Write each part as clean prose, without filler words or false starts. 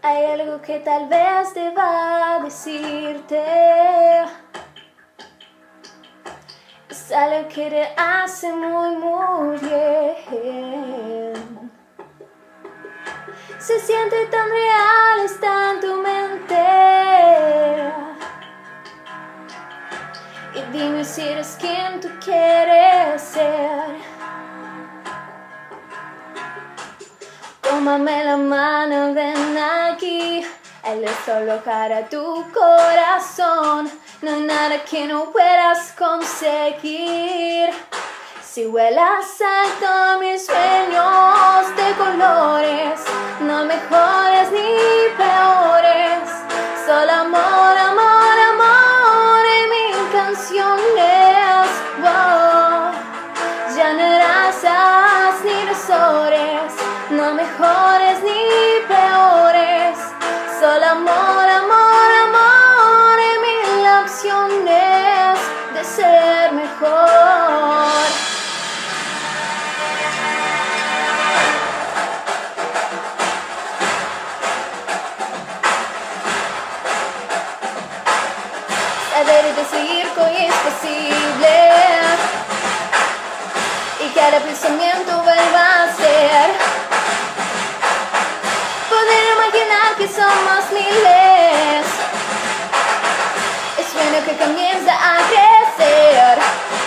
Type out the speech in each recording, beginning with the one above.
Hay algo que tal vez deba decirte. Es algo que te hace muy bien. Se siente tan real, está en tu mente. Y dime si eres quien tú quieres ser. Tómame la mano, ven aquí. Él es solo para tu corazón. No hay nada que no puedas conseguir. Si vuelas alto, mis sueños de colores, no mejores ni peores. Solo amor, amor, amor en mis canciones. Wow. Ya no razas ni resores, no mejores ni peores. Solo amor, amor, amor en mil opciones de ser mejor. Saber y decidir que hoy es posible y cada pensamiento vuelva a ser. Poder imaginar que somos miles. Es bueno que comienza a crecer.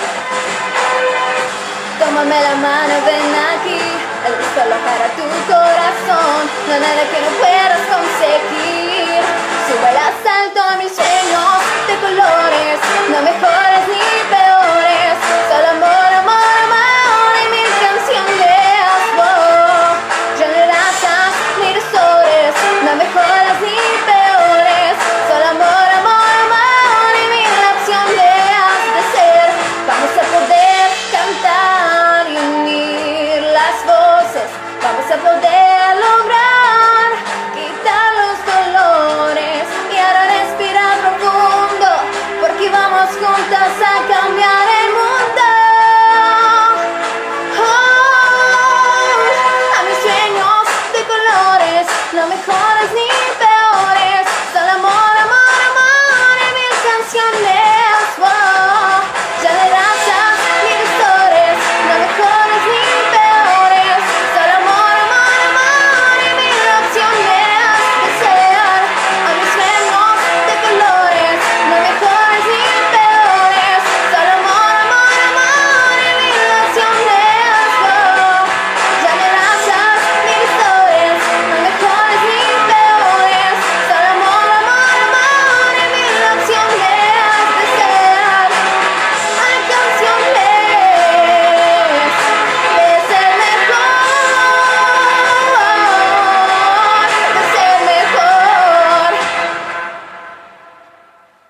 Tómame la mano, ven aquí. Él es solo para tu corazón. No hay nada que no puedas conseguir. Si vuelas alto a mis sueños de colores, no mejor